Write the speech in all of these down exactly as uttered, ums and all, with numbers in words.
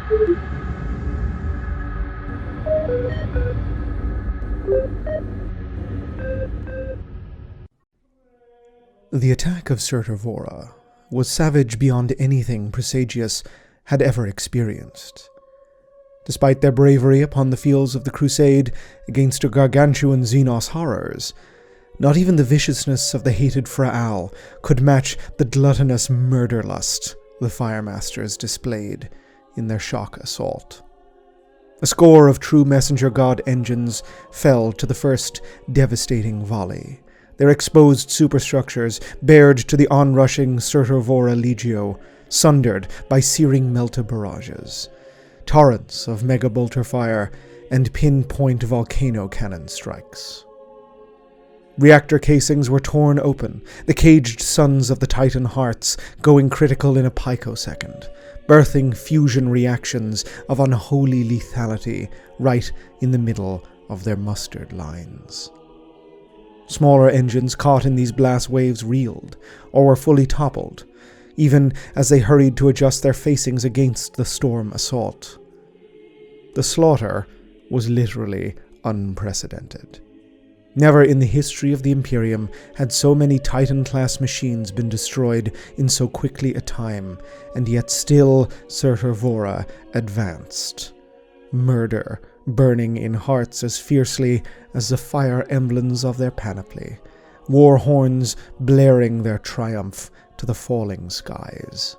The attack of Surtur Vora was savage beyond anything Praesagius had ever experienced. Despite their bravery upon the fields of the crusade against the gargantuan Xenos horrors, not even the viciousness of the hated Fraal could match the gluttonous murder-lust the Firemasters displayed in their shock assault. A score of true messenger god engines fell to the first devastating volley, their exposed superstructures bared to the onrushing Surtur Vora Legio, sundered by searing melta barrages, torrents of megabolter fire, and pinpoint volcano cannon strikes. Reactor casings were torn open, the caged suns of the Titan hearts going critical in a picosecond, birthing fusion reactions of unholy lethality right in the middle of their mustard lines. Smaller engines caught in these blast waves reeled, or were fully toppled, even as they hurried to adjust their facings against the storm assault. The slaughter was literally unprecedented. Never in the history of the Imperium had so many Titan-class machines been destroyed in so quickly a time, and yet still Surtur Vora advanced. Murder burning in hearts as fiercely as the fire emblems of their panoply, war horns blaring their triumph to the falling skies.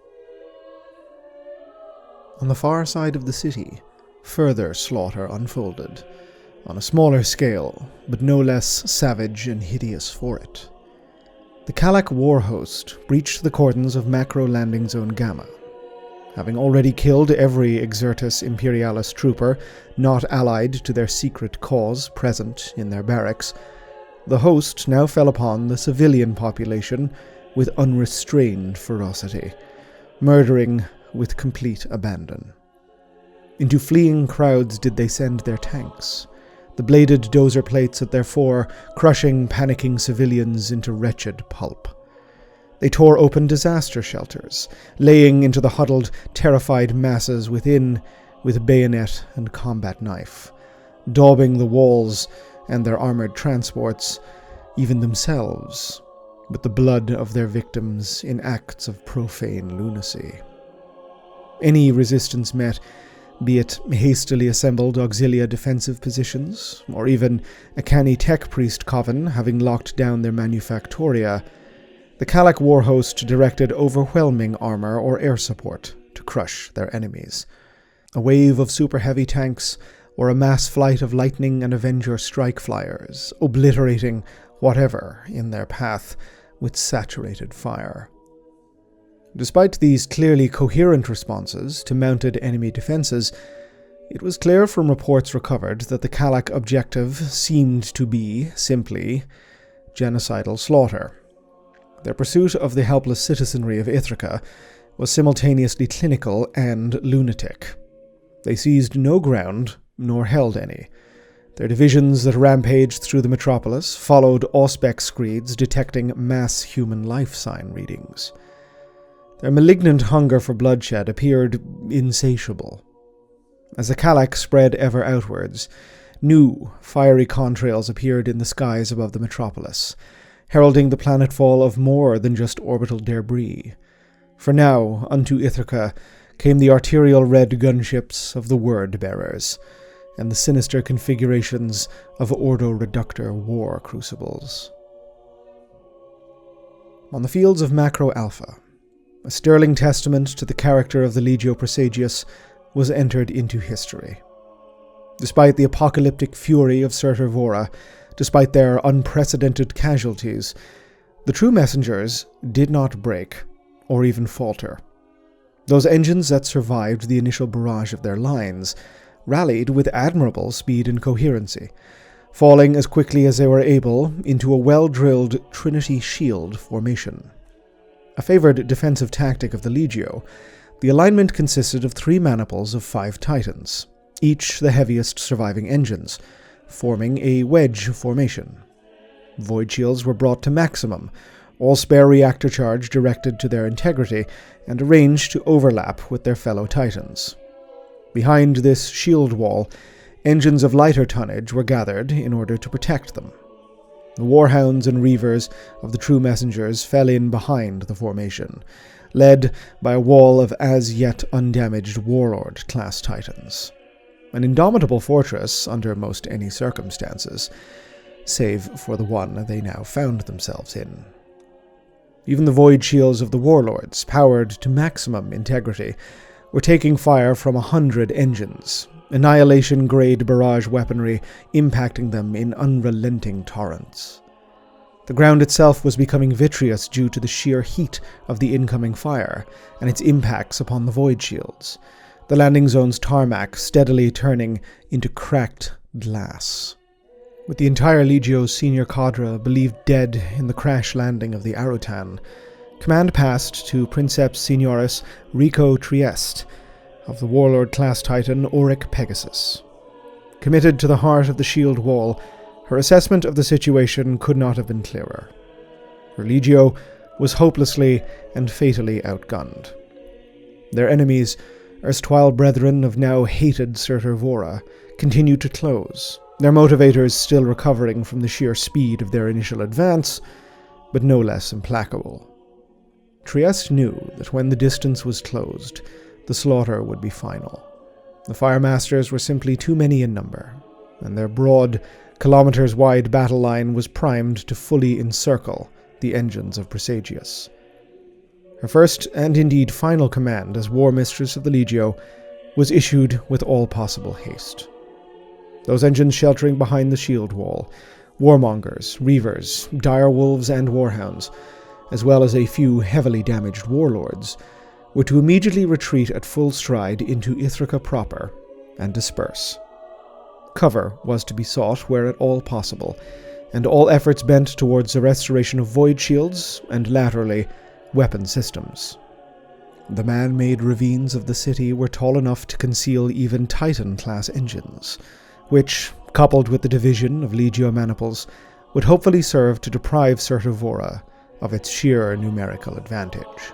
On the far side of the city, further slaughter unfolded, on a smaller scale, but no less savage and hideous for it. The Kallak war host breached the cordons of Macro Landing Zone Gamma. Having already killed every Exertus Imperialis trooper not allied to their secret cause present in their barracks, the host now fell upon the civilian population with unrestrained ferocity, murdering with complete abandon. Into fleeing crowds did they send their tanks, the bladed dozer plates at their fore crushing panicking civilians into wretched pulp. They tore open disaster shelters, laying into the huddled, terrified masses within with bayonet and combat knife, daubing the walls and their armored transports, even themselves, with the blood of their victims in acts of profane lunacy. Any resistance met, be it hastily assembled auxilia defensive positions, or even a canny tech priest coven having locked down their manufactoria, the Kallak war host directed overwhelming armor or air support to crush their enemies. A wave of super-heavy tanks, or a mass flight of Lightning and Avenger strike flyers, obliterating whatever in their path with saturated fire. Despite these clearly coherent responses to mounted enemy defenses, it was clear from reports recovered that the Kallak objective seemed to be, simply, genocidal slaughter. Their pursuit of the helpless citizenry of Ithaca was simultaneously clinical and lunatic. They seized no ground, nor held any. Their divisions that rampaged through the metropolis followed Auspex screeds detecting mass human life sign readings. Their malignant hunger for bloodshed appeared insatiable. As the Kallak spread ever outwards, new, fiery contrails appeared in the skies above the metropolis, heralding the planetfall of more than just orbital debris. For now, unto Ithaca came the arterial red gunships of the Word-bearers, and the sinister configurations of Ordo Reductor war crucibles. On the fields of Macro Alpha, a sterling testament to the character of the Legio Praesagius was entered into history. Despite the apocalyptic fury of Surtur Vora, despite their unprecedented casualties, the true messengers did not break, or even falter. Those engines that survived the initial barrage of their lines rallied with admirable speed and coherency, falling as quickly as they were able into a well-drilled Trinity Shield formation. A favored defensive tactic of the Legio, the alignment consisted of three maniples of five Titans, each the heaviest surviving engines, forming a wedge formation. Void shields were brought to maximum, all spare reactor charge directed to their integrity and arranged to overlap with their fellow Titans. Behind this shield wall, engines of lighter tonnage were gathered in order to protect them. The warhounds and reavers of the true messengers fell in behind the formation, led by a wall of as yet undamaged warlord-class titans. An indomitable fortress under most any circumstances, save for the one they now found themselves in. Even the void shields of the warlords, powered to maximum integrity, were taking fire from a hundred engines, annihilation-grade barrage weaponry impacting them in unrelenting torrents. The ground itself was becoming vitreous due to the sheer heat of the incoming fire and its impacts upon the void shields, the landing zone's tarmac steadily turning into cracked glass. With the entire Legio's senior cadre believed dead in the crash landing of the Arutan, command passed to Princeps Senioris Rico Trieste of the warlord-class titan Auric Pegasus. Committed to the heart of the shield wall, her assessment of the situation could not have been clearer. Her Legio was hopelessly and fatally outgunned. Their enemies, erstwhile brethren of now hated Surtur Vora, continued to close, their motivators still recovering from the sheer speed of their initial advance, but no less implacable. Trieste knew that when the distance was closed, the slaughter would be final. The Firemasters were simply too many in number, and their broad, kilometers-wide battle line was primed to fully encircle the engines of Praesagius. Her first, and indeed final command as War Mistress of the Legio, was issued with all possible haste. Those engines sheltering behind the shield wall, warmongers, reavers, direwolves, and warhounds, as well as a few heavily damaged warlords, were to immediately retreat at full stride into Ithrica proper and disperse. Cover was to be sought where at all possible, and all efforts bent towards the restoration of void shields and, laterally, weapon systems. The man-made ravines of the city were tall enough to conceal even Titan-class engines, which, coupled with the division of Legio Maniples, would hopefully serve to deprive Surtur Vora of its sheer numerical advantage.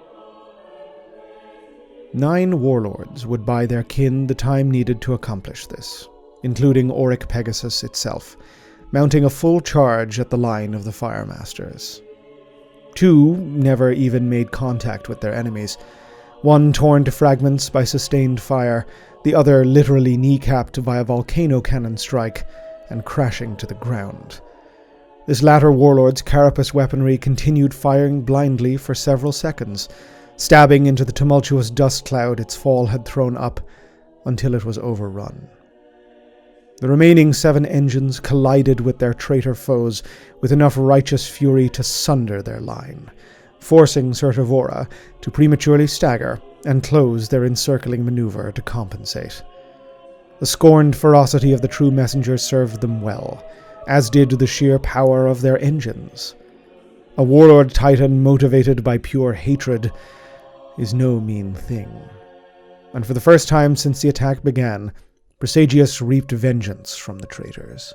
Nine warlords would buy their kin the time needed to accomplish this, including Auric Pegasus itself, mounting a full charge at the line of the Firemasters. Two never even made contact with their enemies, one torn to fragments by sustained fire, the other literally kneecapped by a volcano cannon strike and crashing to the ground. This latter warlord's carapace weaponry continued firing blindly for several seconds, stabbing into the tumultuous dust cloud its fall had thrown up until it was overrun. The remaining seven engines collided with their traitor foes with enough righteous fury to sunder their line, forcing Surtur Vora to prematurely stagger and close their encircling maneuver to compensate. The scorned ferocity of the true messengers served them well, as did the sheer power of their engines. A warlord titan motivated by pure hatred is no mean thing. And for the first time since the attack began, Praesagius reaped vengeance from the traitors.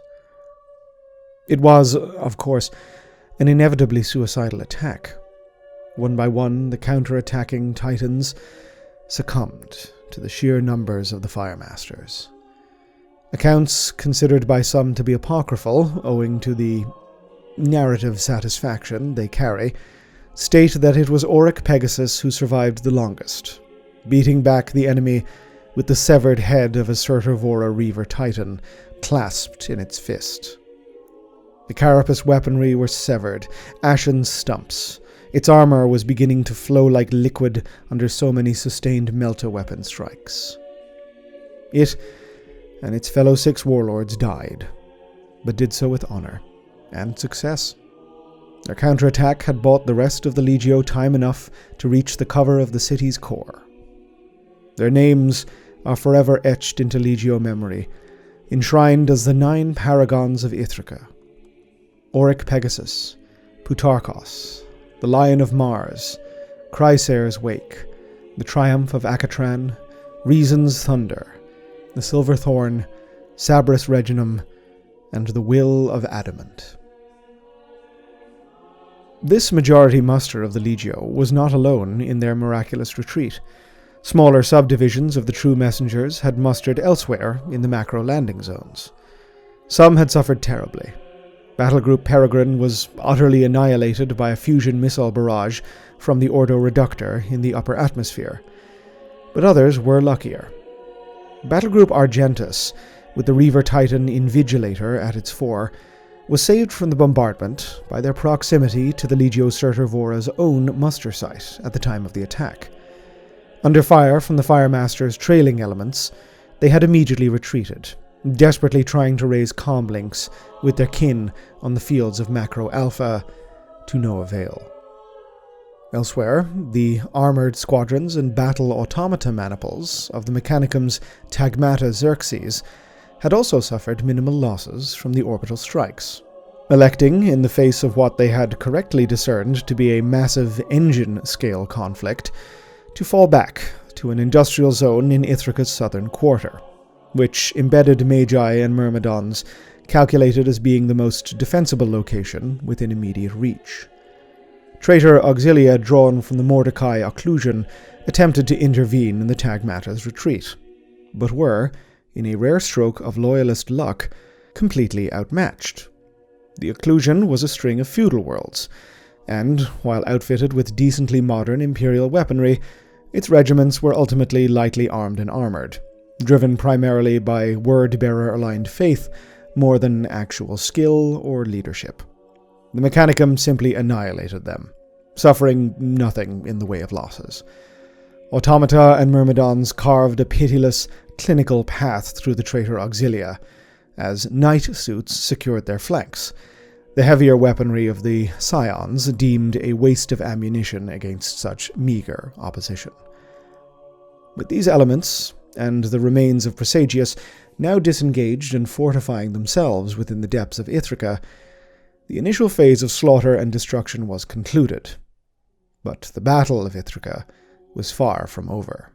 It was, of course, an inevitably suicidal attack. One by one, the counter-attacking Titans succumbed to the sheer numbers of the Firemasters. Accounts considered by some to be apocryphal, owing to the narrative satisfaction they carry, state that it was Auric Pegasus who survived the longest, beating back the enemy with the severed head of a Surtur Vora Reaver Titan clasped in its fist. The carapace weaponry were severed, ashen stumps. Its armor was beginning to flow like liquid under so many sustained melta-weapon strikes. It and its fellow six warlords died, but did so with honor and success. Their counterattack had bought the rest of the Legio time enough to reach the cover of the city's core. Their names are forever etched into Legio memory, enshrined as the nine paragons of Ithrica: Auric Pegasus, Plutarchos, the Lion of Mars, Chrysaor's Wake, the Triumph of Acatran, Reason's Thunder, the Silver Thorn, Sabris Reginum, and the Will of Adamant. This majority muster of the Legio was not alone in their miraculous retreat. Smaller subdivisions of the True Messengers had mustered elsewhere in the macro landing zones. Some had suffered terribly. Battlegroup Peregrine was utterly annihilated by a fusion missile barrage from the Ordo Reductor in the upper atmosphere, but others were luckier. Battlegroup Argentus, with the Reaver Titan Invigilator at its fore, was saved from the bombardment by their proximity to the Legio Surtur Vora's own muster site at the time of the attack. Under fire from the Firemaster's trailing elements, they had immediately retreated, desperately trying to raise comm links with their kin on the fields of Macro Alpha, to no avail. Elsewhere, the armoured squadrons and battle automata maniples of the Mechanicum's Tagmata Xerxes had also suffered minimal losses from the orbital strikes, electing, in the face of what they had correctly discerned to be a massive engine-scale conflict, to fall back to an industrial zone in Ithaca's southern quarter, which embedded Magi and Myrmidons calculated as being the most defensible location within immediate reach. Traitor Auxilia, drawn from the Mordecai occlusion, attempted to intervene in the Tagmata's retreat, but were, in a rare stroke of loyalist luck, completely outmatched. The occlusion was a string of feudal worlds, and, while outfitted with decently modern Imperial weaponry, its regiments were ultimately lightly armed and armoured, driven primarily by word-bearer-aligned faith more than actual skill or leadership. The Mechanicum simply annihilated them, suffering nothing in the way of losses. Automata and Myrmidons carved a pitiless, clinical path through the traitor Auxilia, as knight suits secured their flanks, the heavier weaponry of the Scions deemed a waste of ammunition against such meager opposition. With these elements, and the remains of Praesagius now disengaged and fortifying themselves within the depths of Ithaca, the initial phase of slaughter and destruction was concluded, but the Battle of Ithaca was far from over.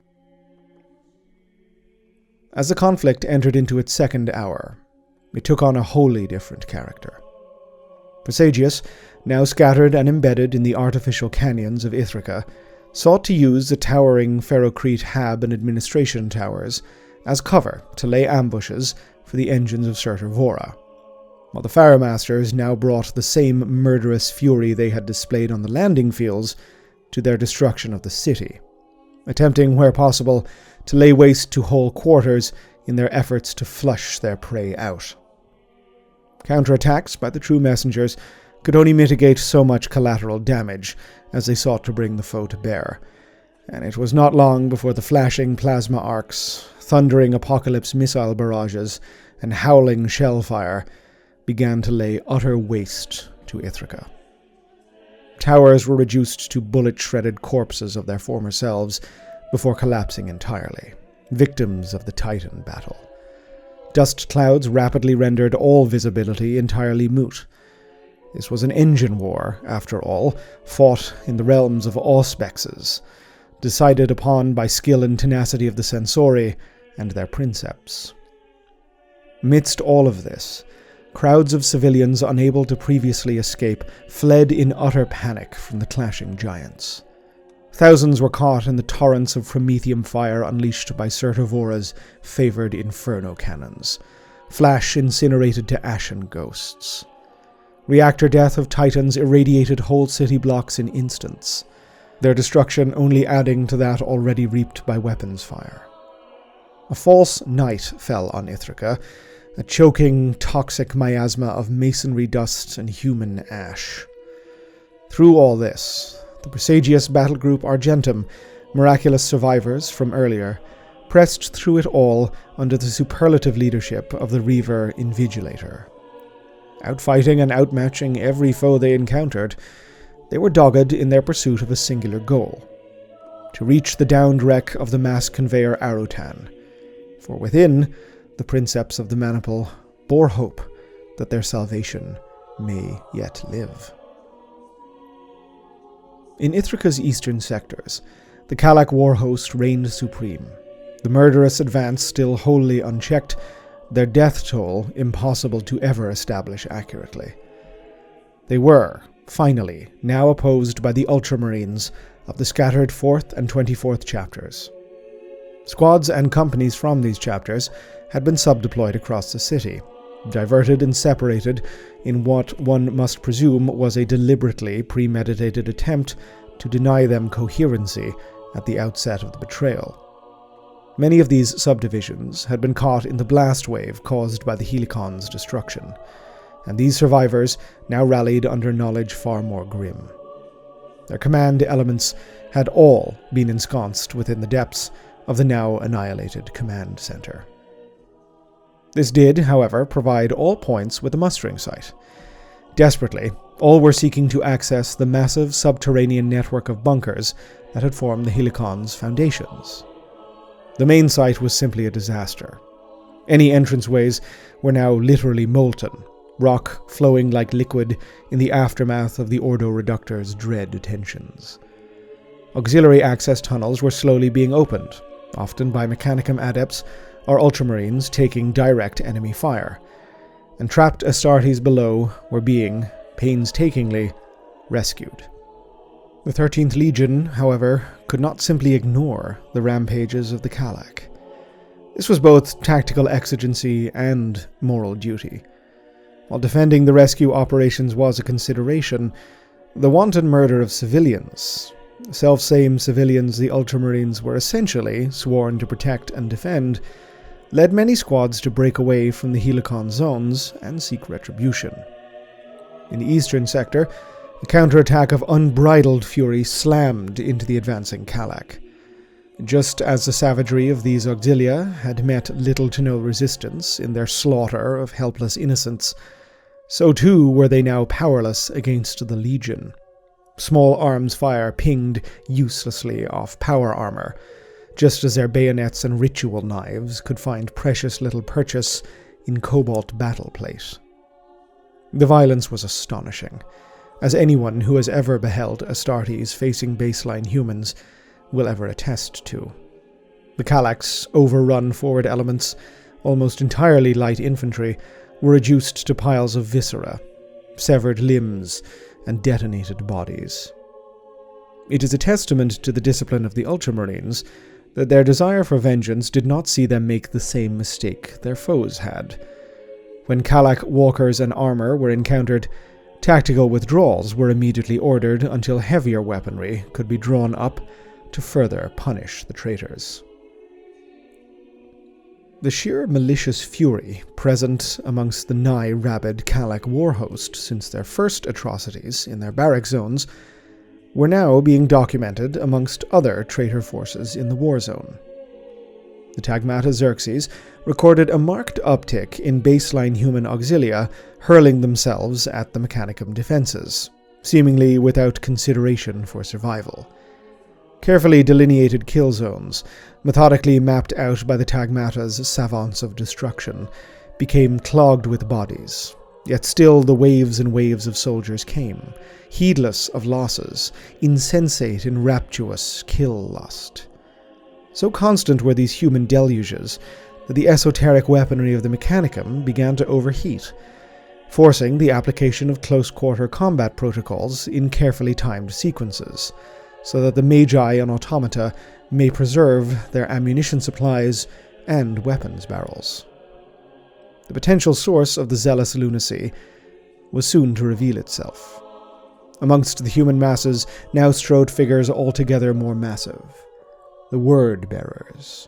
As the conflict entered into its second hour, it took on a wholly different character. Praesagius, now scattered and embedded in the artificial canyons of Ithaca, sought to use the towering Ferrocrete Hab and administration towers as cover to lay ambushes for the engines of Surtur Vora, while the Firemasters now brought the same murderous fury they had displayed on the landing fields to their destruction of the city, attempting, where possible, to lay waste to whole quarters in their efforts to flush their prey out. Counterattacks by the True Messengers could only mitigate so much collateral damage as they sought to bring the foe to bear, and it was not long before the flashing plasma arcs, thundering apocalypse missile barrages, and howling shell fire began to lay utter waste to Ithaca. Towers were reduced to bullet-shredded corpses of their former selves before collapsing entirely, victims of the Titan battle. Dust clouds rapidly rendered all visibility entirely moot. This was an engine war, after all, fought in the realms of auspexes, decided upon by skill and tenacity of the Sensori and their princeps. Amidst all of this, crowds of civilians unable to previously escape fled in utter panic from the clashing giants. Thousands were caught in the torrents of promethium fire unleashed by Surtur Vora's favoured inferno cannons, flash incinerated to ashen ghosts. Reactor death of Titans irradiated whole city blocks in instants, their destruction only adding to that already reaped by weapons fire. A false night fell on Ithaca, a choking, toxic miasma of masonry dust and human ash. Through all this, the Praesagius battle group Argentum, miraculous survivors from earlier, pressed through it all under the superlative leadership of the Reaver Invigilator. Outfighting and outmatching every foe they encountered, they were dogged in their pursuit of a singular goal: to reach the downed wreck of the mass conveyor Arutan, for within, the princeps of the Maniple bore hope that their salvation may yet live. In Ithaca's eastern sectors, the Kalak war host reigned supreme, the murderous advance still wholly unchecked, their death toll impossible to ever establish accurately. They were, finally, now opposed by the Ultramarines of the scattered fourth and twenty-fourth chapters, Squads and companies from these chapters had been sub-deployed across the city, diverted and separated in what one must presume was a deliberately premeditated attempt to deny them coherency at the outset of the betrayal. Many of these subdivisions had been caught in the blast wave caused by the Helicon's destruction, and these survivors now rallied under knowledge far more grim. Their command elements had all been ensconced within the depths of the now annihilated command center. This did, however, provide all points with a mustering site. Desperately, all were seeking to access the massive subterranean network of bunkers that had formed the Helicon's foundations. The main site was simply a disaster. Any entranceways were now literally molten, rock flowing like liquid in the aftermath of the Ordo Reductor's dread tensions. Auxiliary access tunnels were slowly being opened, often by Mechanicum adepts or Ultramarines taking direct enemy fire, and trapped Astartes below were being, painstakingly, rescued. The thirteenth Legion, however, could not simply ignore the rampages of the Kalak. This was both tactical exigency and moral duty. While defending the rescue operations was a consideration, the wanton murder of civilians, self-same civilians the Ultramarines were essentially sworn to protect and defend, led many squads to break away from the Helicon zones and seek retribution. In the eastern sector, a counterattack of unbridled fury slammed into the advancing Kalak. Just as the savagery of these Auxilia had met little to no resistance in their slaughter of helpless innocents, so too were they now powerless against the Legion. Small arms fire pinged uselessly off power armor, just as their bayonets and ritual knives could find precious little purchase in cobalt battle plate. The violence was astonishing, as anyone who has ever beheld Astartes facing baseline humans will ever attest to. The Kalak's overrun forward elements, almost entirely light infantry, were reduced to piles of viscera, severed limbs, and detonated bodies. It is a testament to the discipline of the Ultramarines that their desire for vengeance did not see them make the same mistake their foes had. When Kalak walkers and armor were encountered, tactical withdrawals were immediately ordered until heavier weaponry could be drawn up to further punish the traitors. The sheer malicious fury present amongst the nigh rabid Kalak warhost since their first atrocities in their barrack zones were now being documented amongst other traitor forces in the war zone. The Tagmata Xerxes recorded a marked uptick in baseline human auxilia hurling themselves at the Mechanicum defenses, seemingly without consideration for survival. Carefully delineated kill zones, methodically mapped out by the Tagmata's savants of destruction, became clogged with bodies. Yet still the waves and waves of soldiers came, heedless of losses, insensate in rapturous kill lust. So constant were these human deluges that the esoteric weaponry of the Mechanicum began to overheat, forcing the application of close-quarter combat protocols in carefully timed sequences, so that the Magi and Automata may preserve their ammunition supplies and weapons barrels. The potential source of the zealous lunacy was soon to reveal itself. Amongst the human masses now strode figures altogether more massive, the Word-bearers.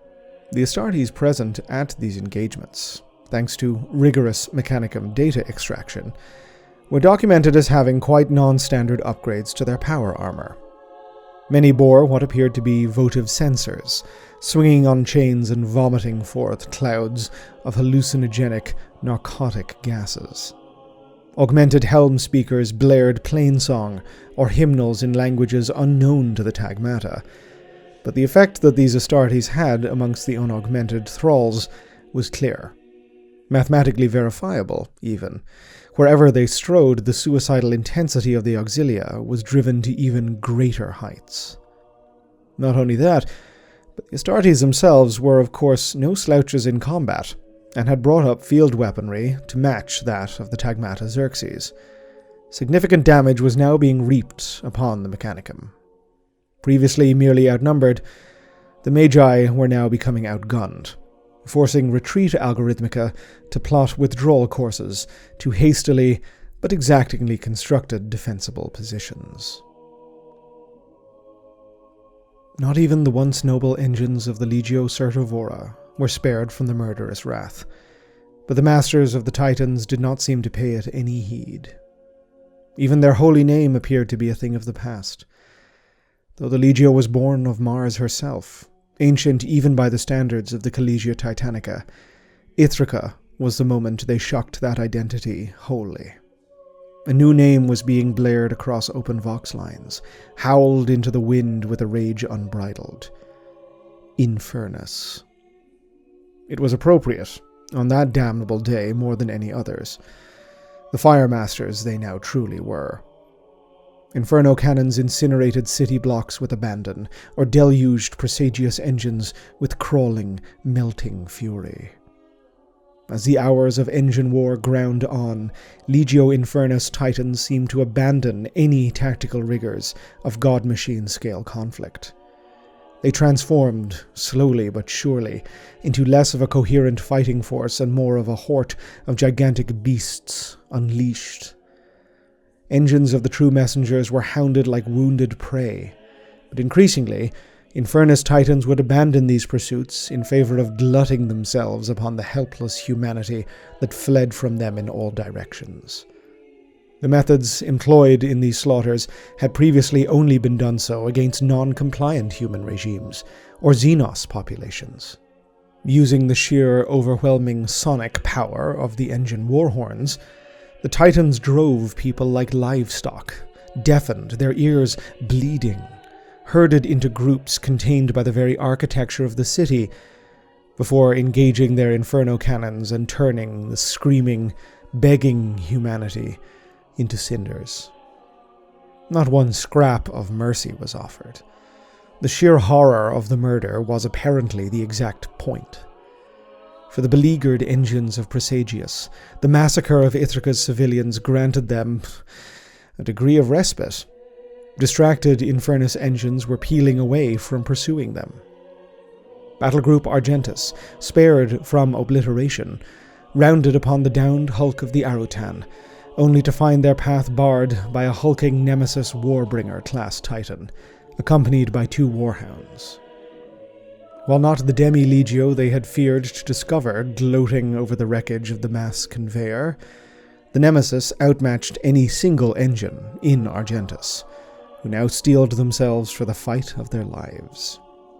The Astartes present at these engagements, thanks to rigorous Mechanicum data extraction, were documented as having quite non-standard upgrades to their power armor. Many bore what appeared to be votive sensors, swinging on chains and vomiting forth clouds of hallucinogenic, narcotic gases. Augmented helm speakers blared plainsong or hymnals in languages unknown to the Tagmata, but the effect that these Astartes had amongst the unaugmented thralls was clear. Mathematically verifiable, even. Wherever they strode, the suicidal intensity of the Auxilia was driven to even greater heights. Not only that, but the Astartes themselves were of course no slouches in combat, and had brought up field weaponry to match that of the Tagmata Xerxes. Significant damage was now being reaped upon the Mechanicum. Previously merely outnumbered, The Magi were now becoming outgunned, forcing Retreat Algorithmica to plot withdrawal courses to hastily but exactingly constructed defensible positions. Not even the once noble engines of the Legio Certovora were spared from the murderous wrath, but the masters of the Titans did not seem to pay it any heed. Even their holy name appeared to be a thing of the past. Though the Legio was born of Mars herself, ancient even by the standards of the Collegia Titanica, Ithaca was the moment they shocked that identity wholly. A new name was being blared across open vox lines, howled into the wind with a rage unbridled. Infernus. It was appropriate, on that damnable day more than any others. The fire masters they now truly were. Inferno cannons incinerated city blocks with abandon, or deluged Praesagius engines with crawling, melting fury. As the hours of engine war ground on, Legio Infernus Titans seemed to abandon any tactical rigors of god-machine scale conflict. They transformed, slowly but surely, into less of a coherent fighting force and more of a horde of gigantic beasts unleashed. Engines of the true messengers were hounded like wounded prey, but increasingly, Infernus Titans would abandon these pursuits in favor of glutting themselves upon the helpless humanity that fled from them in all directions. The methods employed in these slaughters had previously only been done so against non-compliant human regimes, or Xenos populations. Using the sheer, overwhelming sonic power of the engine warhorns, the Titans drove people like livestock, deafened, their ears bleeding, herded into groups contained by the very architecture of the city, before engaging their inferno cannons and turning the screaming, begging humanity into cinders. Not one scrap of mercy was offered. The sheer horror of the murder was apparently the exact point. For the beleaguered engines of Praesagius, the massacre of Ithaca's civilians granted them a degree of respite. Distracted Infernus engines were peeling away from pursuing them. Battlegroup Argentus, spared from obliteration, rounded upon the downed hulk of the Arutan, only to find their path barred by a hulking Nemesis Warbringer-class Titan, accompanied by two warhounds. While not the Demi-Legio they had feared to discover gloating over the wreckage of the mass conveyor, the Nemesis outmatched any single engine in Argentus, who now steeled themselves for the fight of their lives.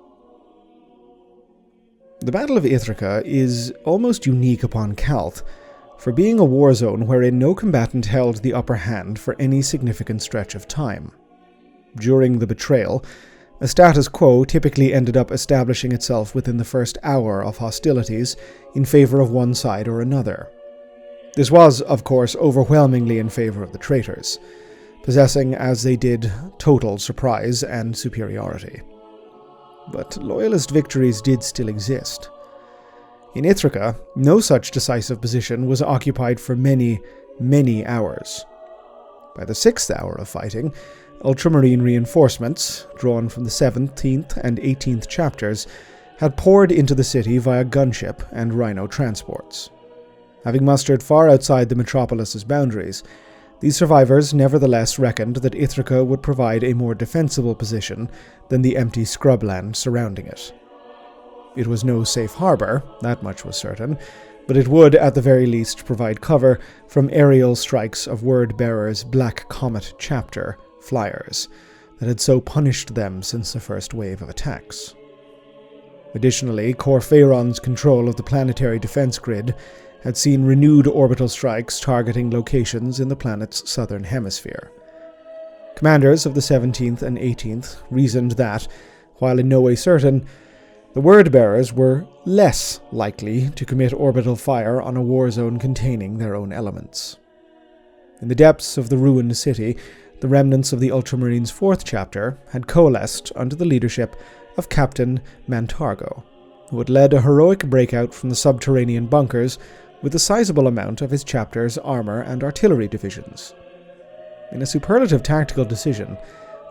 The Battle of Ithaca is almost unique upon Calth for being a war zone wherein no combatant held the upper hand for any significant stretch of time. During the betrayal, a status quo typically ended up establishing itself within the first hour of hostilities in favor of one side or another. This was, of course, overwhelmingly in favor of the traitors, possessing, as they did, total surprise and superiority. But loyalist victories did still exist. In Ithaca, no such decisive position was occupied for many, many hours. By the sixth hour of fighting, Ultramarine reinforcements, drawn from the seventeenth and eighteenth chapters, had poured into the city via gunship and rhino transports. Having mustered far outside the metropolis's boundaries, these survivors nevertheless reckoned that Ithaca would provide a more defensible position than the empty scrubland surrounding it. It was no safe harbor, that much was certain, but it would at the very least provide cover from aerial strikes of Word-Bearer's Black Comet chapter flyers that had so punished them since the first wave of attacks. Additionally, Corphaeron's control of the planetary defense grid had seen renewed orbital strikes targeting locations in the planet's southern hemisphere. Commanders of the seventeenth and eighteenth reasoned that, while in no way certain, the Word-Bearers were less likely to commit orbital fire on a war zone containing their own elements. In the depths of the ruined city, the remnants of the Ultramarines' fourth chapter had coalesced under the leadership of Captain Mantargo, who had led a heroic breakout from the subterranean bunkers with a sizable amount of his chapter's armor and artillery divisions. In a superlative tactical decision,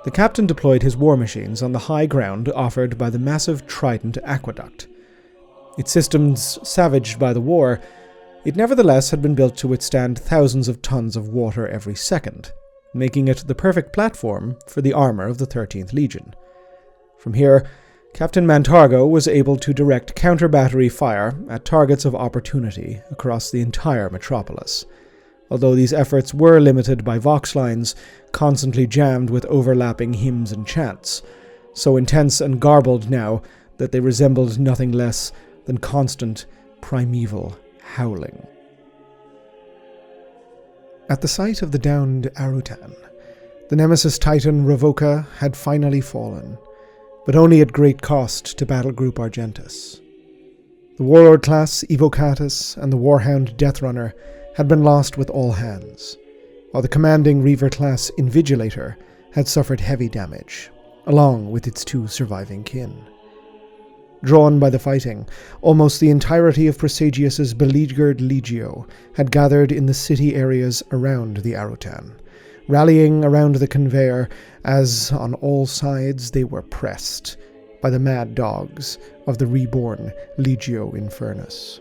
The captain deployed his war machines on the high ground offered by the massive Trident Aqueduct. Its systems savaged by the war, it nevertheless had been built to withstand thousands of tons of water every second, making it the perfect platform for the armor of the thirteenth Legion. From here, Captain Mantargo was able to direct counter-battery fire at targets of opportunity across the entire metropolis, although these efforts were limited by vox lines constantly jammed with overlapping hymns and chants, so intense and garbled now that they resembled nothing less than constant, primeval howling. At the site of the downed Arutan, the Nemesis Titan Revoca had finally fallen, but only at great cost to Battle Group Argentus. The Warlord class Evocatus and the Warhound Deathrunner had been lost with all hands, while the commanding Reaver class Invigilator had suffered heavy damage, along with its two surviving kin. Drawn by the fighting, almost the entirety of Praesagius's beleaguered legio had gathered in the city areas around the Arutan, rallying around the conveyor as on all sides they were pressed by the mad dogs of the reborn Legio Infernus.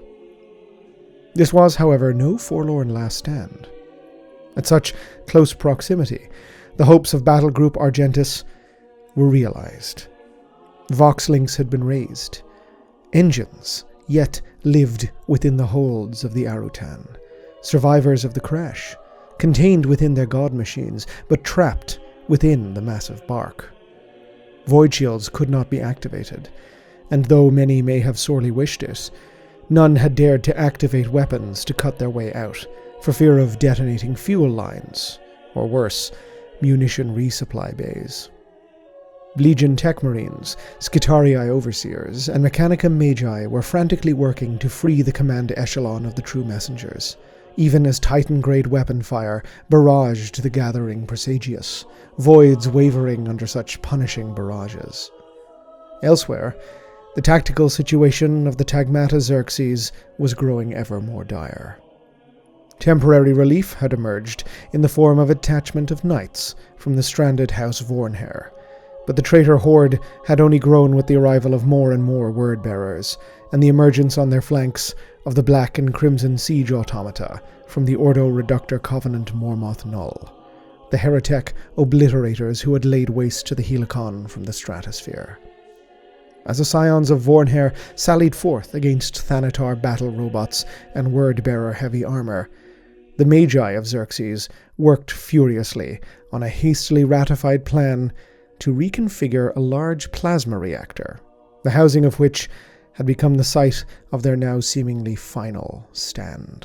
This was, however, no forlorn last stand. At such close proximity, the hopes of Battle Group Argentus were realized. Vox links had been raised. Engines yet lived within the holds of the Arutan, survivors of the crash, contained within their god machines, but trapped within the massive bark. Void shields could not be activated, and though many may have sorely wished it, none had dared to activate weapons to cut their way out, for fear of detonating fuel lines, or worse, munition resupply bays. Legion Tech Marines, Skitarii Overseers, and Mechanicum Magi were frantically working to free the command echelon of the True Messengers, even as Titan-grade weapon fire barraged the gathering Praesagius, voids wavering under such punishing barrages. Elsewhere, the tactical situation of the Tagmata Xerxes was growing ever more dire. Temporary relief had emerged in the form of a detachment of knights from the stranded House Vornhair, but the traitor horde had only grown with the arrival of more and more word-bearers, and the emergence on their flanks of the black and crimson siege automata from the Ordo Reductor Covenant Mormoth Null, the heretic obliterators who had laid waste to the Helicon from the stratosphere. As the scions of Vornhair sallied forth against Thanatar battle robots and word-bearer heavy armor, the Magi of Xerxes worked furiously on a hastily ratified plan to reconfigure a large plasma reactor, the housing of which had become the site of their now seemingly final stand.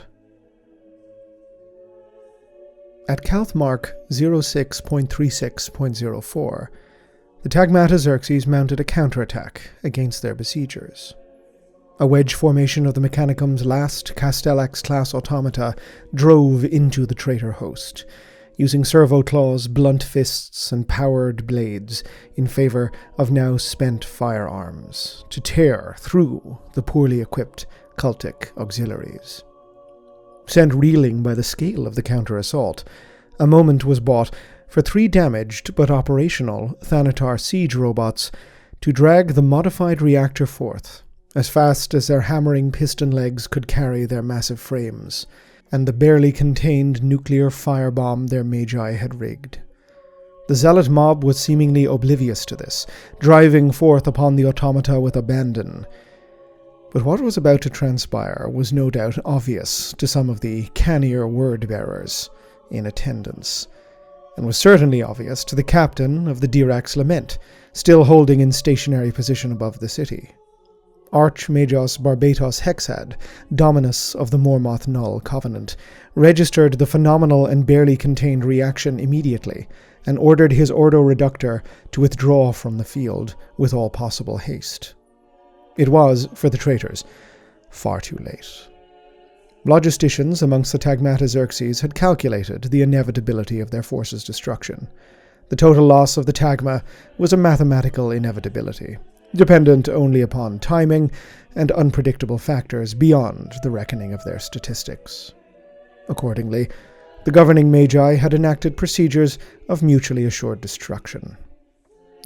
At Calth Mark zero six point three six point zero four, the Tagmata Xerxes mounted a counterattack against their besiegers. A wedge formation of the Mechanicum's last Castellax-class automata drove into the traitor host, using servo claws, blunt fists, and powered blades in favor of now spent firearms to tear through the poorly equipped cultic auxiliaries. Sent reeling by the scale of the counter-assault, a moment was bought for three damaged but operational Thanatar siege robots to drag the modified reactor forth as fast as their hammering piston legs could carry their massive frames, and the barely contained nuclear firebomb their Magi had rigged. The zealot mob was seemingly oblivious to this, driving forth upon the automata with abandon. But what was about to transpire was no doubt obvious to some of the cannier word-bearers in attendance, and was certainly obvious to the captain of the Dirac Lament, still holding in stationary position above the city. Archmagos Barbatos Hexad, Dominus of the Mormoth Null Covenant, registered the phenomenal and barely contained reaction immediately, and ordered his Ordo Reductor to withdraw from the field with all possible haste. It was, for the traitors, far too late. Logisticians amongst the Tagmata Xerxes had calculated the inevitability of their force's destruction. The total loss of the Tagma was a mathematical inevitability, dependent only upon timing and unpredictable factors beyond the reckoning of their statistics. Accordingly, the governing Magi had enacted procedures of mutually assured destruction,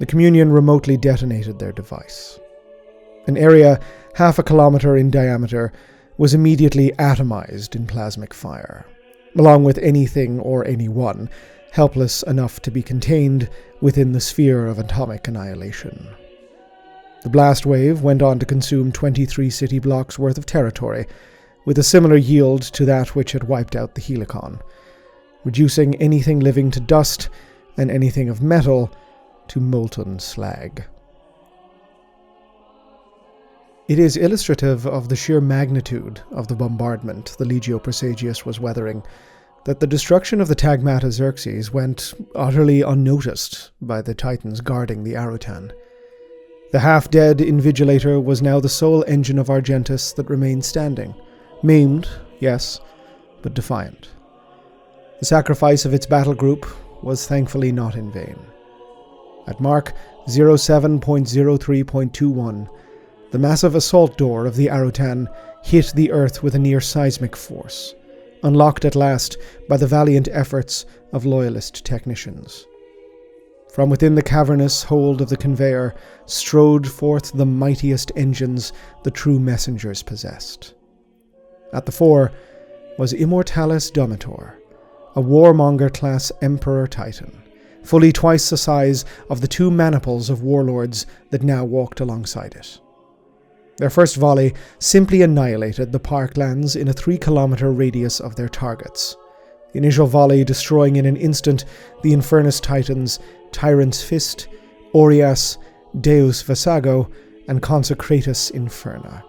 the Communion remotely detonated their device. An area half a kilometer in diameter was immediately atomized in plasmic fire, along with anything or anyone helpless enough to be contained within the sphere of atomic annihilation. The blast wave went on to consume twenty-three city blocks worth of territory, with a similar yield to that which had wiped out the Helicon, reducing anything living to dust and anything of metal to molten slag. It is illustrative of the sheer magnitude of the bombardment the Legio Praesagius was weathering that the destruction of the Tagmata Xerxes went utterly unnoticed by the Titans guarding the Arutan. The half-dead Invigilator was now the sole engine of Argentus that remained standing. Maimed, yes, but defiant. The sacrifice of its battle group was thankfully not in vain. At mark zero seven point zero three point two one, the massive assault door of the Arutan hit the earth with a near seismic force, unlocked at last by the valiant efforts of loyalist technicians. From within the cavernous hold of the conveyor strode forth the mightiest engines the true messengers possessed. At the fore was Immortalis Domitor, a warmonger-class Emperor Titan, fully twice the size of the two maniples of warlords that now walked alongside it. Their first volley simply annihilated the parklands in a three-kilometer radius of their targets, the initial volley destroying in an instant the Infernus Titans Tyrant's Fist, Aureas, Deus Vasago, and Consecratus Inferna.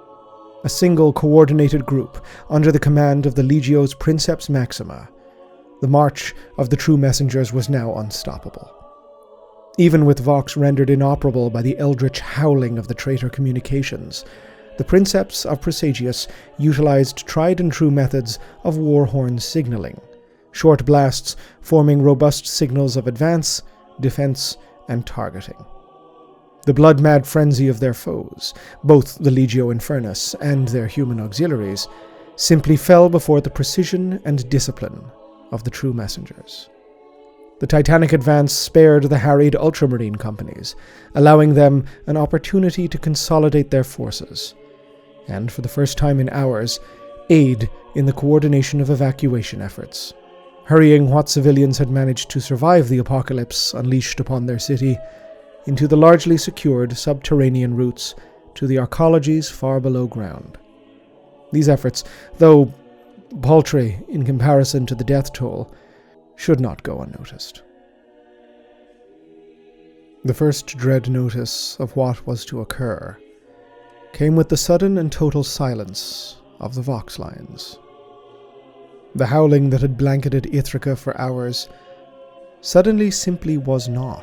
A single coordinated group under the command of the Legio's Princeps Maxima, the march of the true messengers was now unstoppable. Even with Vox rendered inoperable by the eldritch howling of the traitor communications, the Princeps of Praesagius utilized tried-and-true methods of warhorn signaling, short blasts forming robust signals of advance, defense, and targeting. The blood-mad frenzy of their foes, both the Legio Infernus and their human auxiliaries, simply fell before the precision and discipline of the true messengers. The Titanic advance spared the harried ultramarine companies, allowing them an opportunity to consolidate their forces, and for the first time in hours, aid in the coordination of evacuation efforts, hurrying what civilians had managed to survive the apocalypse unleashed upon their city into the largely secured subterranean routes to the arcologies far below ground. These efforts, though paltry in comparison to the death toll, should not go unnoticed. The first dread notice of what was to occur came with the sudden and total silence of the Vox lines. The howling that had blanketed Ithaca for hours suddenly simply was not.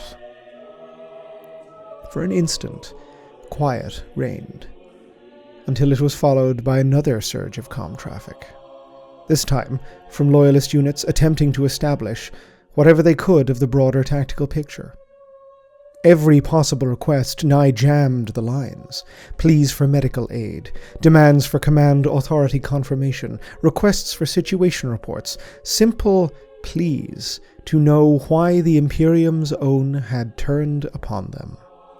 For an instant, quiet reigned, until it was followed by another surge of comm traffic. This time from loyalist units attempting to establish whatever they could of the broader tactical picture. Every possible request nigh jammed the lines. Pleas for medical aid, demands for command authority confirmation, requests for situation reports, simple pleas to know why the Imperium's own had turned upon them.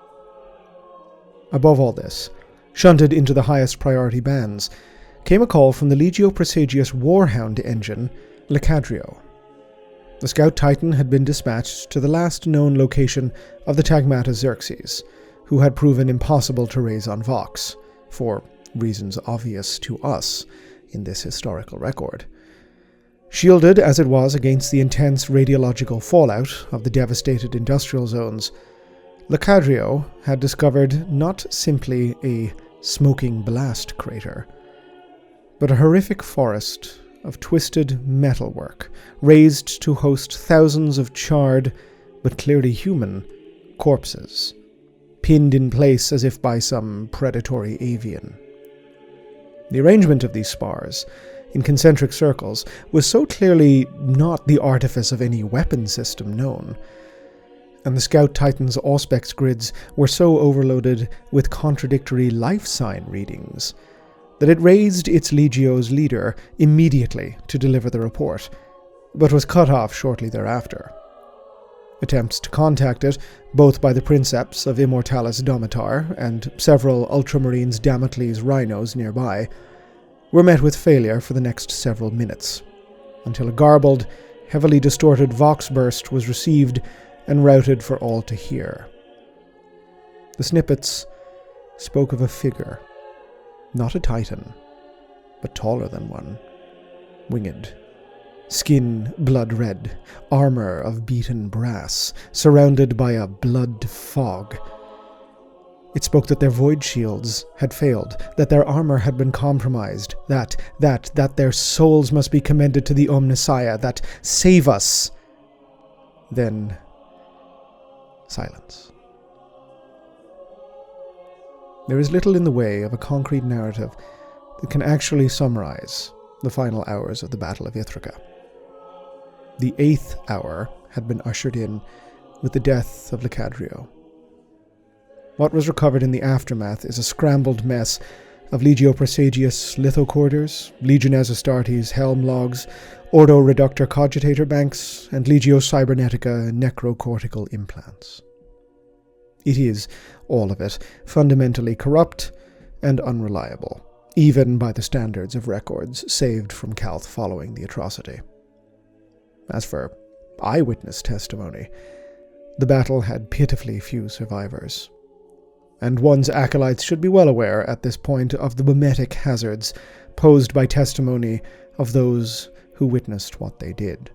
Above all this, shunted into the highest priority bands, came a call from the Legio Praesagius Warhound engine, Lecadrio. The Scout Titan had been dispatched to the last known location of the Tagmata Xerxes, who had proven impossible to raise on Vox, for reasons obvious to us in this historical record. Shielded as it was against the intense radiological fallout of the devastated industrial zones, Lecadrio had discovered not simply a smoking blast crater, but a horrific forest of twisted metalwork, raised to host thousands of charred, but clearly human, corpses, pinned in place as if by some predatory avian. The arrangement of these spars, in concentric circles, was so clearly not the artifice of any weapon system known, and the Scout Titan's Auspex grids were so overloaded with contradictory life sign readings that it raised its Legio's leader immediately to deliver the report, but was cut off shortly thereafter. Attempts to contact it, both by the princeps of Immortalis Domitar and several Ultramarines Damocles rhinos nearby, were met with failure for the next several minutes, until a garbled, heavily distorted vox burst was received and routed for all to hear. The snippets spoke of a figure, not a titan, but taller than one, winged, skin blood-red, armor of beaten brass, surrounded by a blood fog. It spoke that their void shields had failed, that their armor had been compromised, that, that, that their souls must be commended to the Omnissiah, that save us. Then, silence. There is little in the way of a concrete narrative that can actually summarize the final hours of the Battle of Ithaca. The eighth hour had been ushered in with the death of Licadrio. What was recovered in the aftermath is a scrambled mess of Legio Praesagius lithocorders, Legiones Astartes helm logs, Ordo Reductor cogitator banks, and Legio Cybernetica necrocortical implants. It is, all of it, fundamentally corrupt and unreliable, even by the standards of records saved from Calth following the atrocity. As for eyewitness testimony, the battle had pitifully few survivors, and one's acolytes should be well aware at this point of the mimetic hazards posed by testimony of those who witnessed what they did.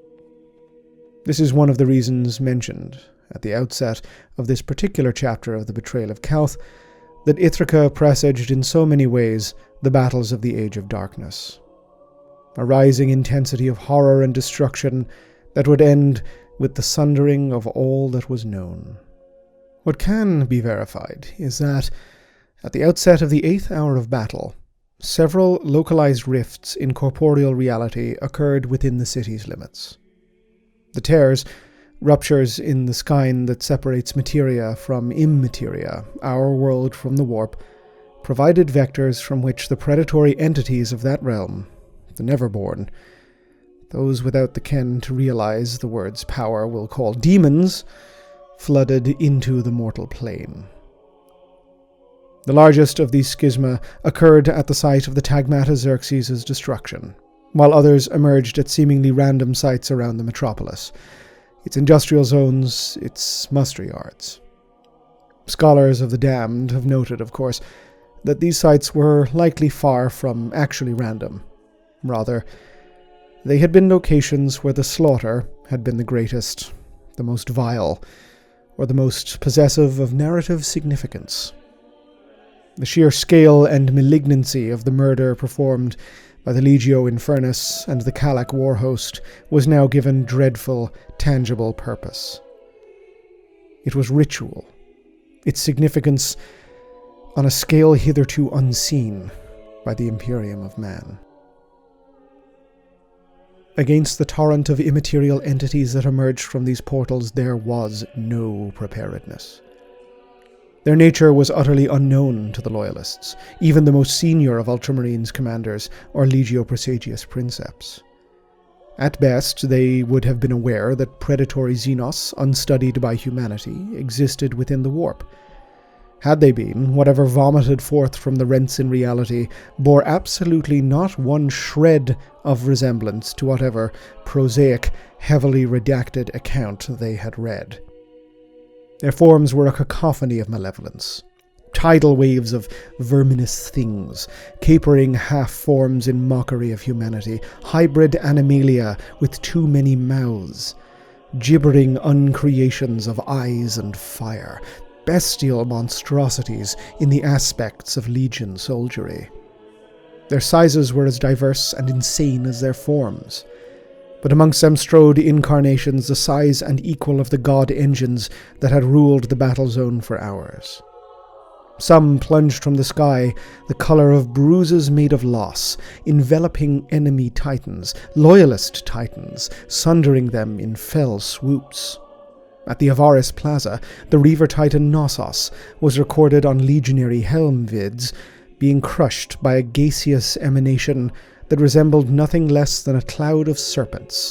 This is one of the reasons mentioned at the outset of this particular chapter of the Betrayal of Calth, that Ithaca presaged in so many ways the battles of the Age of Darkness. A rising intensity of horror and destruction that would end with the sundering of all that was known. What can be verified is that, at the outset of the eighth hour of battle, several localized rifts in corporeal reality occurred within the city's limits. The tears, ruptures in the skein that separates materia from immateria, our world from the warp, provided vectors from which the predatory entities of that realm, the Neverborn, those without the ken to realize the word's power we'll call demons, flooded into the mortal plane. The largest of these schisma occurred at the site of the Tagmata Xerxes' destruction, while others emerged at seemingly random sites around the metropolis, its industrial zones, its muster yards. Scholars of the damned have noted, of course, that these sites were likely far from actually random. Rather, they had been locations where the slaughter had been the greatest, the most vile, or the most possessive of narrative significance. The sheer scale and malignancy of the murder performed by the Legio Infernus and the Calac war host was now given dreadful, tangible purpose. It was ritual, its significance on a scale hitherto unseen by the Imperium of Man. Against the torrent of immaterial entities that emerged from these portals, there was no preparedness. Their nature was utterly unknown to the Loyalists, even the most senior of Ultramarines commanders or Legio Praesagius princeps. At best, they would have been aware that predatory Xenos, unstudied by humanity, existed within the warp. Had they been, whatever vomited forth from the rents in reality bore absolutely not one shred of resemblance to whatever prosaic, heavily redacted account they had read. Their forms were a cacophony of malevolence, tidal waves of verminous things, capering half-forms in mockery of humanity, hybrid animalia with too many mouths, gibbering uncreations of eyes and fire, bestial monstrosities in the aspects of legion soldiery. Their sizes were as diverse and insane as their forms, but amongst them strode incarnations the size and equal of the god engines that had ruled the battle zone for hours. Some plunged from the sky, the colour of bruises made of loss, enveloping enemy titans, loyalist titans, sundering them in fell swoops. At the Avaris Plaza, the Reaver Titan Knossos was recorded on legionary helm vids, being crushed by a gaseous emanation that resembled nothing less than a cloud of serpents,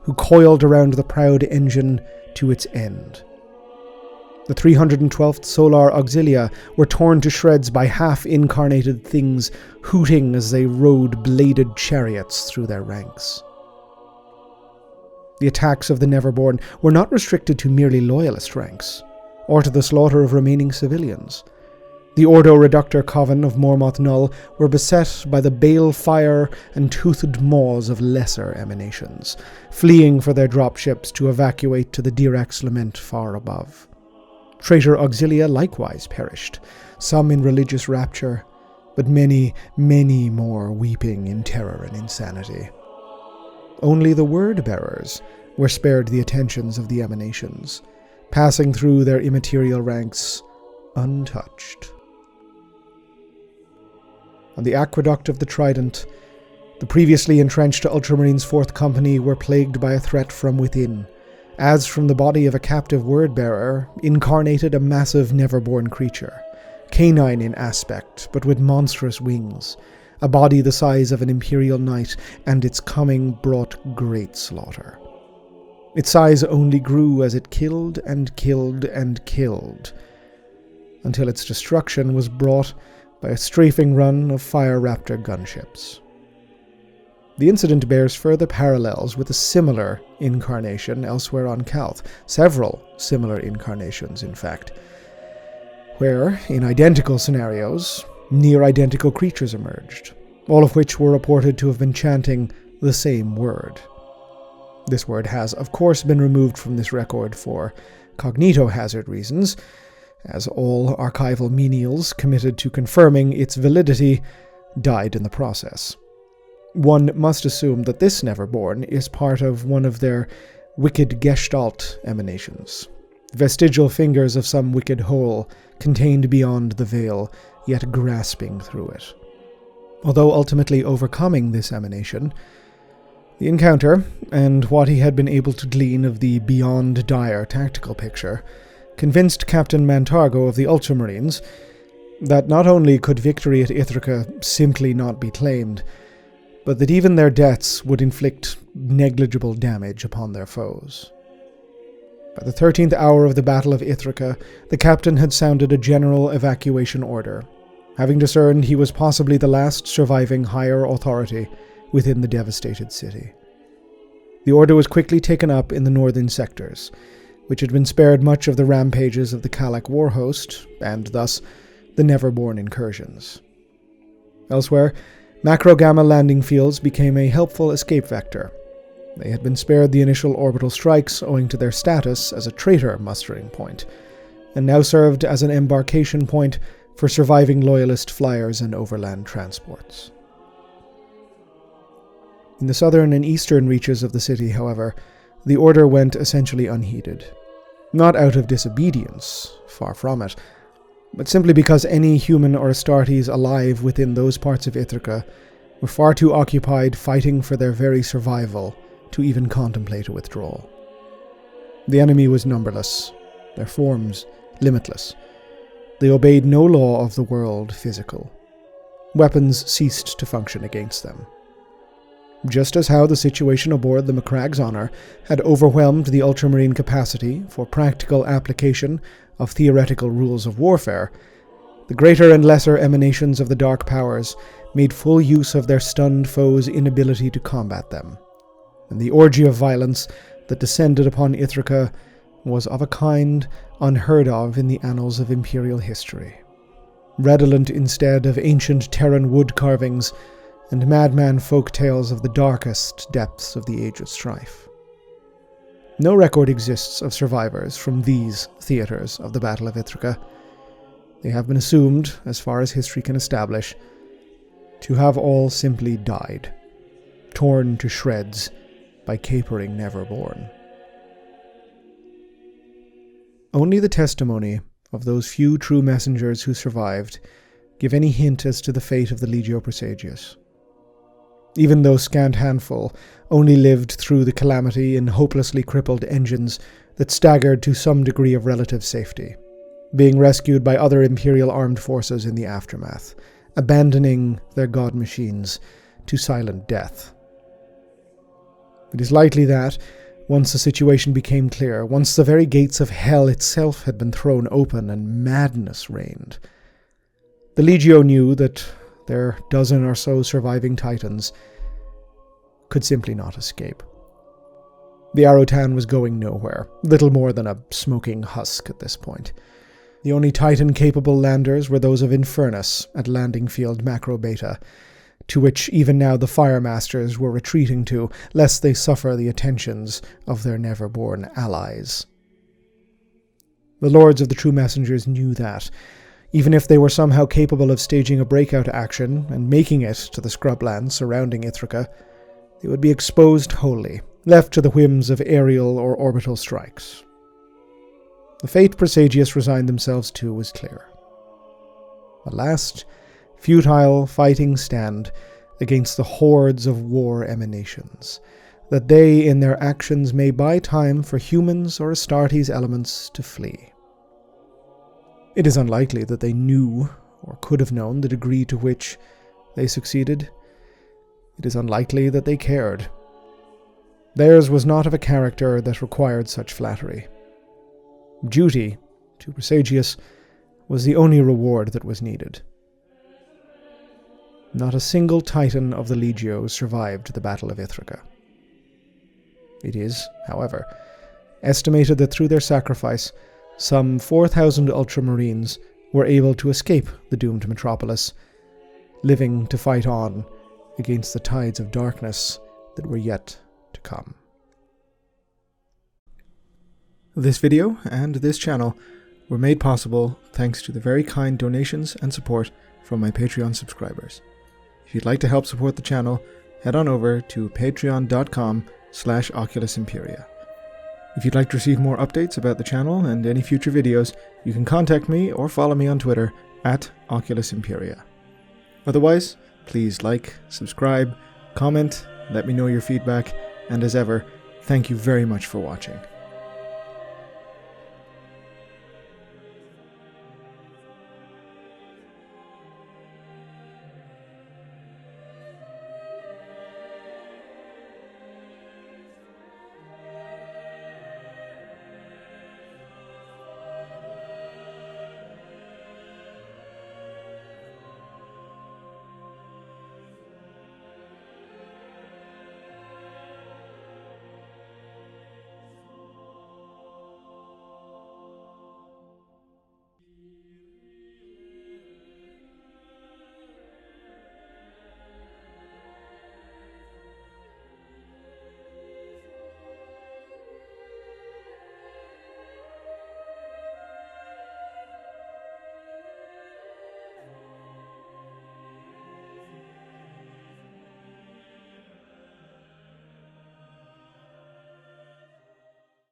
who coiled around the proud engine to its end. The three hundred twelfth Solar Auxilia were torn to shreds by half-incarnated things hooting as they rode bladed chariots through their ranks. The attacks of the Neverborn were not restricted to merely loyalist ranks, or to the slaughter of remaining civilians. The Ordo Reductor Coven of Mormoth Null were beset by the bale fire and toothed maws of lesser emanations, fleeing for their dropships to evacuate to the Dirac Lament far above. Traitor Auxilia likewise perished, some in religious rapture, but many, many more weeping in terror and insanity. Only the Word-bearers were spared the attentions of the emanations, passing through their immaterial ranks untouched. On the aqueduct of the Trident, the previously entrenched Ultramarines' Fourth Company were plagued by a threat from within, as from the body of a captive word-bearer incarnated a massive Neverborn creature, canine in aspect but with monstrous wings, a body the size of an Imperial Knight, and its coming brought great slaughter. Its size only grew as it killed and killed and killed, until its destruction was brought by a strafing run of Fire Raptor gunships. The incident bears further parallels with a similar incarnation elsewhere on Calth, several similar incarnations, in fact, where, in identical scenarios, near-identical creatures emerged, all of which were reported to have been chanting the same word. This word has, of course, been removed from this record for cognitohazard reasons, as all archival menials committed to confirming its validity died in the process. One must assume that this Neverborn is part of one of their wicked Gestalt emanations, vestigial fingers of some wicked whole contained beyond the veil, yet grasping through it. Although ultimately overcoming this emanation, the encounter, and what he had been able to glean of the beyond dire tactical picture, convinced Captain Mantargo of the Ultramarines that not only could victory at Ithaca simply not be claimed, but that even their deaths would inflict negligible damage upon their foes. By the thirteenth hour of the Battle of Ithaca, the captain had sounded a general evacuation order, having discerned he was possibly the last surviving higher authority within the devastated city. The order was quickly taken up in the northern sectors, which had been spared much of the rampages of the Kalak war host, and thus the Neverborn incursions. Elsewhere, macro-gamma landing fields became a helpful escape vector. They had been spared the initial orbital strikes owing to their status as a traitor mustering point, and now served as an embarkation point for surviving loyalist flyers and overland transports. In the southern and eastern reaches of the city, however, the order went essentially unheeded. Not out of disobedience, far from it, but simply because any human or Astartes alive within those parts of Ithaca were far too occupied fighting for their very survival to even contemplate a withdrawal. The enemy was numberless, their forms limitless. They obeyed no law of the world physical. Weapons ceased to function against them. Just as how the situation aboard the Macragge's Honor had overwhelmed the Ultramarine capacity for practical application of theoretical rules of warfare, the greater and lesser emanations of the Dark Powers made full use of their stunned foes' inability to combat them, and the orgy of violence that descended upon Ithaca was of a kind unheard of in the annals of Imperial history, redolent instead of ancient Terran wood carvings and madman folk tales of the darkest depths of the Age of Strife. No record exists of survivors from these theaters of the Battle of Ithaca. They have been assumed, as far as history can establish, to have all simply died, torn to shreds by capering Neverborn. Only the testimony of those few true messengers who survived give any hint as to the fate of the Legio Praesagius. Even though scant handful only lived through the calamity in hopelessly crippled engines that staggered to some degree of relative safety, being rescued by other Imperial armed forces in the aftermath, abandoning their god machines to silent death. It is likely that, once the situation became clear, once the very gates of hell itself had been thrown open and madness reigned, the Legio knew that their dozen or so surviving Titans could simply not escape. The Arotan was going nowhere, little more than a smoking husk at this point. The only Titan-capable landers were those of Infernus at Landing Field Macro Beta, to which even now the Firemasters were retreating to, lest they suffer the attentions of their never-born allies. The Lords of the True Messengers knew that, even if they were somehow capable of staging a breakout action and making it to the scrublands surrounding Ithaca, they would be exposed wholly, left to the whims of aerial or orbital strikes. The fate Praesagius resigned themselves to was clear. A last, futile fighting stand against the hordes of war emanations, that they in their actions may buy time for humans or Astartes elements to flee. It is unlikely that they knew, or could have known, the degree to which they succeeded. It is unlikely that they cared. Theirs was not of a character that required such flattery. Duty, to Praesagius, was the only reward that was needed. Not a single Titan of the Legio survived the Battle of Ithaca. It is, however, estimated that through their sacrifice, some four thousand Ultramarines were able to escape the doomed metropolis, living to fight on against the tides of darkness that were yet to come. This video and this channel were made possible thanks to the very kind donations and support from my Patreon subscribers. If you'd like to help support the channel, head on over to patreon.com slash Oculus Imperia. If you'd like to receive more updates about the channel and any future videos, you can contact me or follow me on Twitter at Oculus Imperia. Otherwise, please like, subscribe, comment, let me know your feedback, and as ever, thank you very much for watching.